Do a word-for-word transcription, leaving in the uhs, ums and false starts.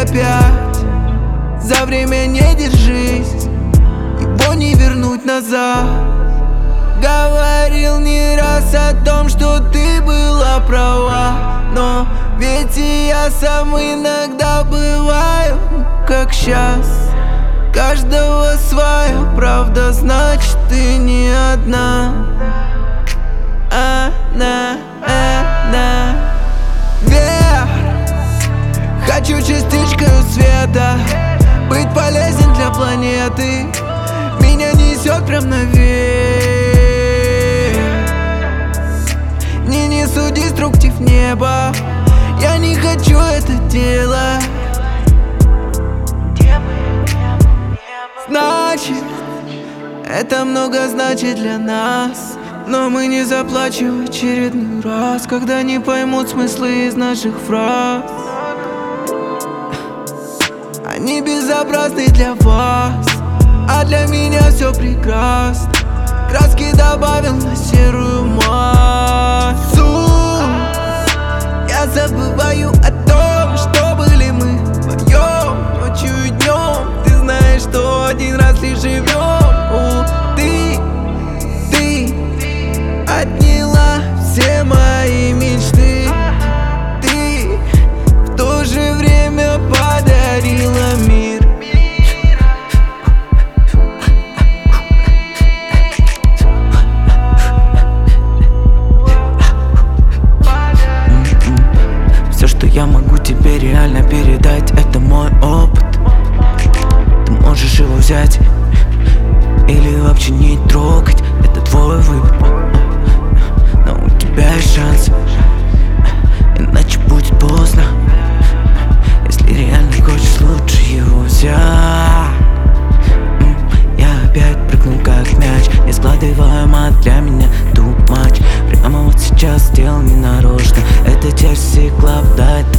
опять. За время не держись, его не вернуть назад. Говорил не раз о том, что ты была права, но ведь и я сам иногда бываю, как сейчас. Каждого своя правда, значит ты не одна. Она, она. Вверх, хочу частичкой света, быть полезен для планеты. Меня несет прям наверх. Не несу деструктив неба, я не хочу это делать. Значит, это много значит для нас, но мы не заплачем в очередной раз, когда не поймут смыслы из наших фраз. Они безобразны для вас, а для меня все прекрасно. Краски добавил на серую массу. Я забываю о том, что были мы вдвоем, ночью и днем. Ты знаешь, что один раз лишь живем. О, ты, ты отняла все мои мечты. Ты в то же время подарила мир. Все, что я могу тебе реально передать, это мой опыт. Ты можешь его взять или вообще не трогать, это твой выбор. Но у тебя есть шанс, иначе будет поздно. Если реально хочешь, лучше его взять. Я опять прыгнул как мяч, не складываю мат, для меня too much. Прямо вот сейчас сделал ненарочно. Это Jersey Club, да,